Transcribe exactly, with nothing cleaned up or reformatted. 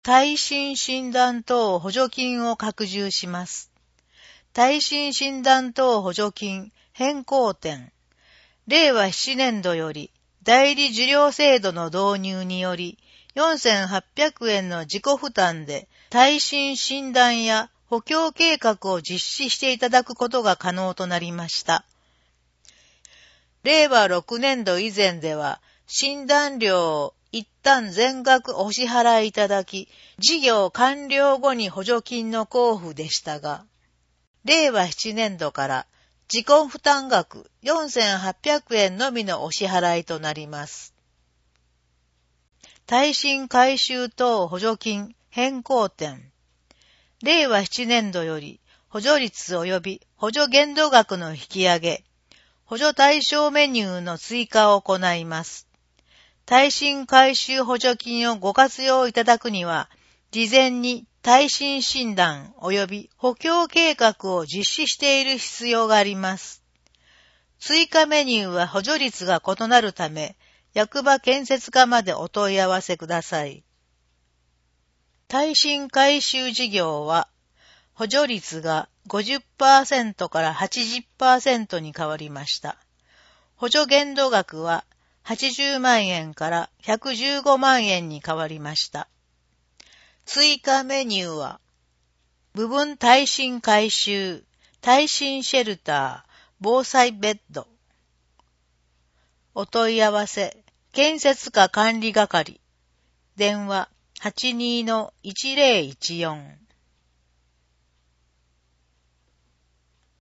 耐震診断等補助金を拡充します。耐震診断等補助金変更点。れいわななねんどより代理受領制度の導入によりよんせんはっぴゃくえんの自己負担で耐震診断や補強計画を実施していただくことが可能となりました。れいわろくねんど以前では診断料を一旦全額お支払いいただき、事業完了後に補助金の交付でしたが、れいわななねんどから自己負担額よんせんはっぴゃくえんのみのお支払いとなります。耐震改修等補助金変更点。れいわななねんどより補助率及び補助限度額の引き上げ、補助対象メニューの追加を行います。耐震改修補助金をご活用いただくには、事前に耐震診断及び補強計画を実施している必要があります。追加メニューは補助率が異なるため、役場建設課までお問い合わせください。耐震改修事業は、補助率が ごじゅっパーセント から はちじゅっパーセント に変わりました。補助限度額ははちじゅうまんえんからひゃくじゅうごまんえんに変わりました。追加メニューは、部分耐震改修、耐震シェルター、防災ベッド。お問い合わせ、建設課管理係。電話 はちにーのいちぜろいちよん。